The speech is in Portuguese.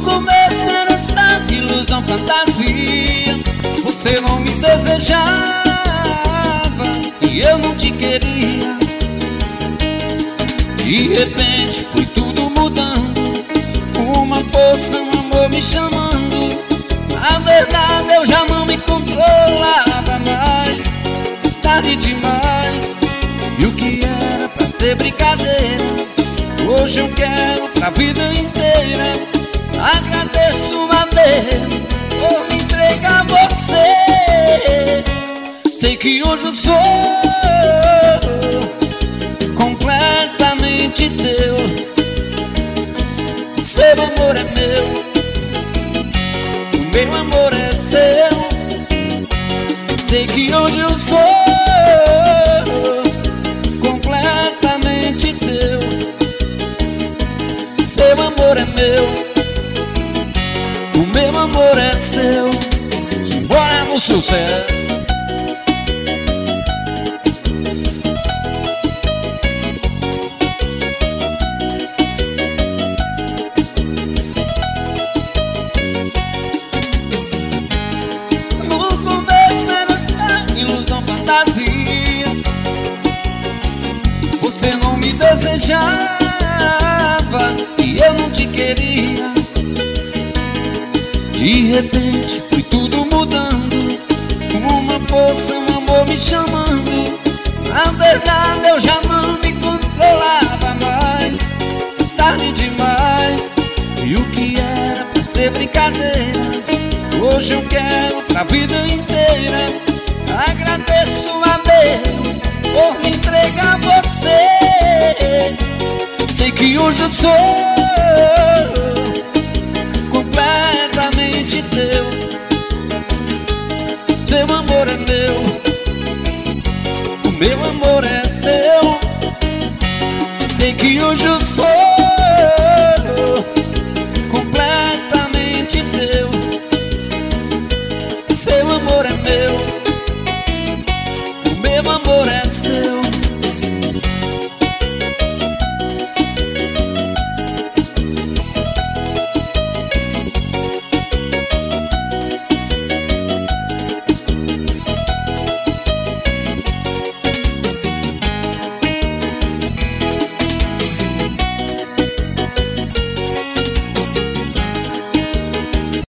começo era esta ilusão, fantasia. Você não me desejava e eu não te queria. De repente foi tudo mudando, uma força, um amor me chamando. Na verdade eu já não me controlava mais. Tarde demais, e o que era pra ser brincadeira, hoje eu quero pra vida inteira. Agradeço uma vez por me entregar a você. Sei que hoje eu sou completamente teu. O seu amor é meu, o meu amor é seu. Sei que hoje eu sou completamente teu. Seu amor é meu, o meu amor é seu. Simbora no sucesso. Você não me desejava e eu não te queria. De repente foi tudo mudando, uma força, um amor me chamando. Na verdade eu já não me controlava mais. Tarde demais, e o que era pra ser brincadeira, hoje eu quero pra vida inteira. Agradeço uma vez por me entregar a você. Sei que hoje eu sou